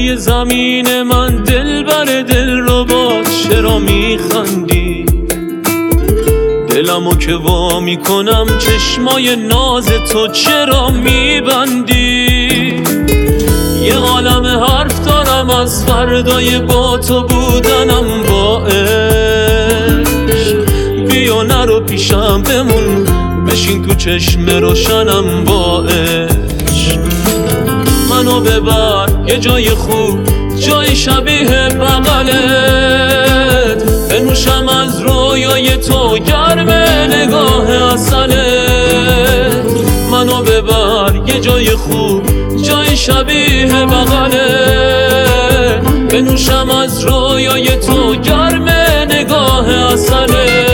روی زمین من دلبر دلربا چرا میخندی؟ دلمو که وا میکنم چشمای ناز تو چرا میبندی؟ یه عالم حرف دارم از فردای با تو بودنم با عشق. بیا نرو پیشم بمون، بشین تو چشم روشنم با عشق. منو ببر یه جای خوب، جای شبیه بغلت، بنوشم از رویای تو گرم نگاه اصلت. منو ببر یه جای خوب، جای شبیه بغلت، بنوشم از رویای تو گرم نگاه اصلت.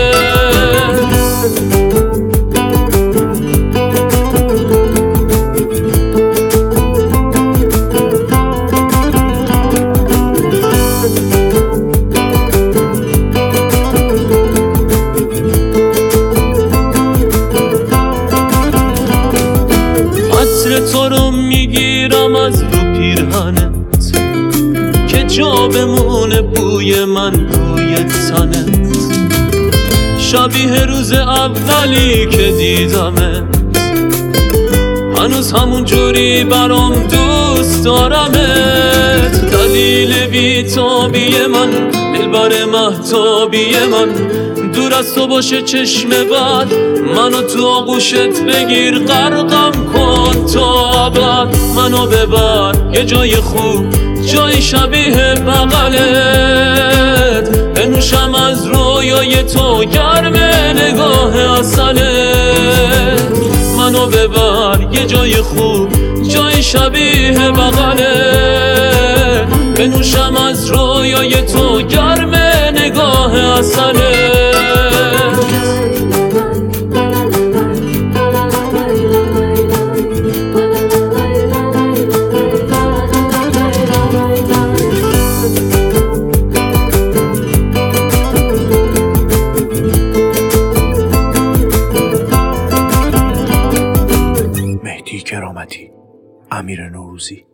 عطر تو رو میگیرم از رو پیرهنت که جا بمونه بوی من روی تنت. شبیه روز اولی که دیدمت، هنوز همون جوری برام دوست دارمت. دلیل بیتابی من، دلبر مهتابی من، دور از تو باشه چشم بد، منو تو آغوشت بگیر غرقم کن تا ابد. منو ببر یه جای خوب، جای شبیه بغلت، بنوشم از رویای تو گرم نگاه اصلت. منو ببر یه جای خوب، جای شبیه بغلت، بنوشم از رویای تو گرم نگاه اصلت. مهدی کرامتی، امیر نوروزی.